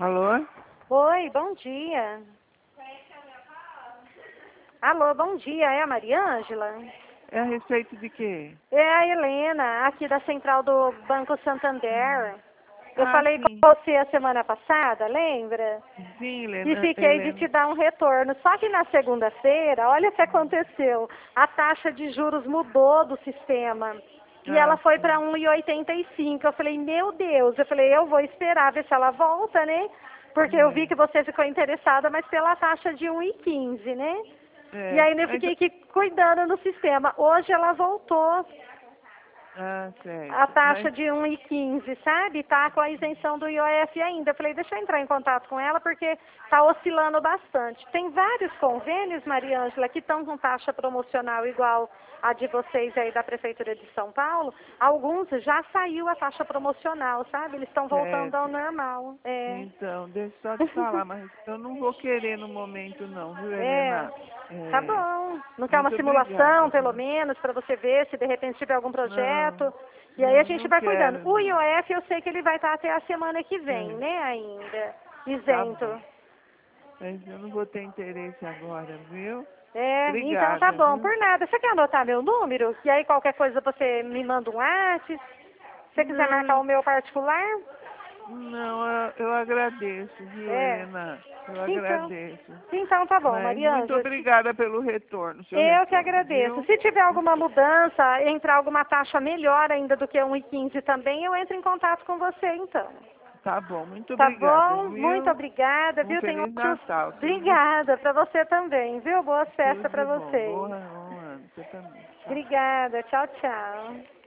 Alô? Oi, bom dia. Alô, bom dia. É a Mariângela? É a respeito de quê? É a Helena, aqui da central do Banco Santander. Eu Ah, falei com sim. você a semana passada, lembra? Sim, E Helena. fiquei de te Helena. dar um retorno. Só que na segunda-feira, olha o que aconteceu. A taxa de juros mudou do sistema. E ela Ah, foi para sim. 1,85. Eu falei, meu Deus. Eu falei, eu vou esperar ver se ela volta, né? Porque eu vi que você ficou interessada, mas pela taxa de 1,15, né? E É. aí eu fiquei aqui cuidando no sistema. Hoje ela voltou a Certo. taxa Mas, de 1,15, sabe? Tá com a isenção do IOF ainda. Eu falei, deixa eu entrar em contato com ela porque tá oscilando bastante. Tem vários convênios, Mariângela, que estão com taxa promocional igual a de vocês aí da Prefeitura de São Paulo. Alguns já saiu a taxa promocional, sabe? Eles estão voltando ao certo. normal. É. Então, deixa eu só te falar, mas eu não vou querer no momento não, viu, É, Helena? tá É. bom. Não quer uma Muito obrigada, simulação, pelo viu? menos, para você ver se de repente tiver algum Não, projeto. E aí a não, gente não vai cuidando. quero O não. IOF eu sei que ele vai estar até a semana que vem, É, né, ainda. tá bom. Isento. Mas eu não vou ter interesse agora, viu? É, então tá Obrigada, bom. viu? Por nada. Você quer anotar meu número? E aí qualquer coisa você me manda um WhatsApp. Se você quiser marcar Não, o meu particular? não, eu agradeço, viu, É. Helena? Eu Então. agradeço. Então tá bom, Mas muito Mariângela. obrigada pelo retorno, seu Eu que retorno, agradeço. viu? Se tiver alguma mudança, entrar alguma taxa melhor ainda do que 1,15 também, eu entro em contato com você, então. Tá bom, muito Tá obrigada, bom? Muito viu? obrigada, Um viu? Tenho Feliz Natal, tudo de, Obrigada para você também, viu? Boas tudo festas de para bom. vocês. Boa, bom ano, você também. Tchau. Obrigada. Tchau, tchau.